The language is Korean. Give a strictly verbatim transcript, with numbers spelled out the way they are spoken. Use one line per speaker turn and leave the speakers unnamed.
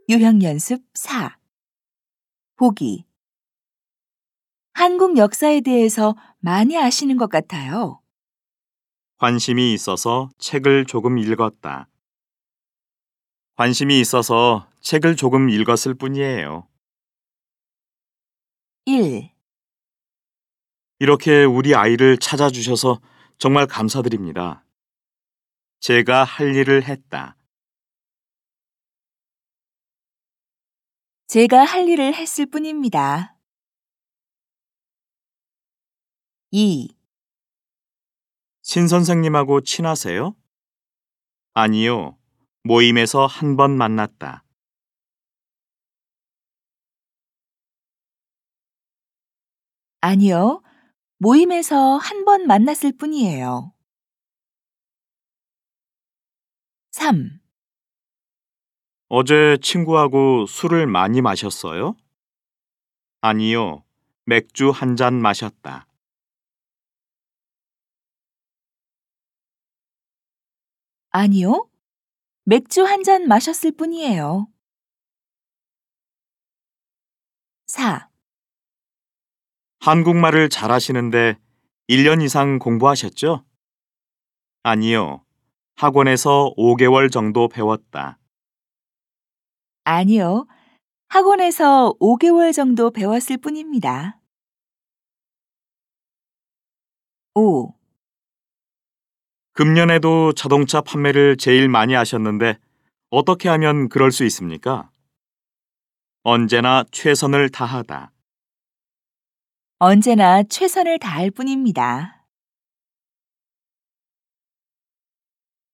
유형연습 사. 보기. 한국 역사에 대해서 많이 아시는 것 같아요.
관심이 있어서 책을 조금 읽었다. 관심이 있어서 책을 조금 읽었을 뿐이에요.
일.
이렇게 우리 아이를 찾아주셔서 정말 감사드립니다. 제가 할 일을 했다.
제가 할 일을 했을 뿐입니다. 이.
신 선생님하고 친하세요? 아니요. 모임에서 한 번 만났다.
아니요. 모임에서 한 번 만났을 뿐이에요. 삼.
어제 친구하고 술을 많이 마셨어요? 아니요. 맥주 한 잔 마셨다.
아니요. 맥주 한 잔 마셨을 뿐이에요. 사.
한국말을 잘하시는데 일 년 이상 공부하셨죠? 아니요. 학원에서 오 개월 정도 배웠다.
아니요. 학원에서 오 개월 정도 배웠을 뿐입니다. 오.
금년에도 자동차 판매를 제일 많이 하셨는데 어떻게 하면 그럴 수 있습니까? 언제나 최선을 다하다.
언제나 최선을 다할 뿐입니다.